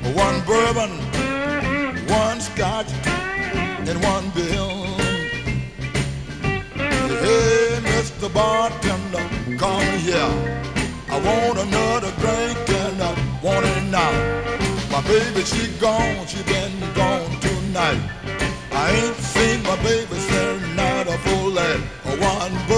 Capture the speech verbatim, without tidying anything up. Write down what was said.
one bourbon, one scotch, and one bill. Hey, Mister Bartender, come here. I want another drink and I want it now. My baby, she gone, she been gone tonight. I ain't seen my baby since night of full at one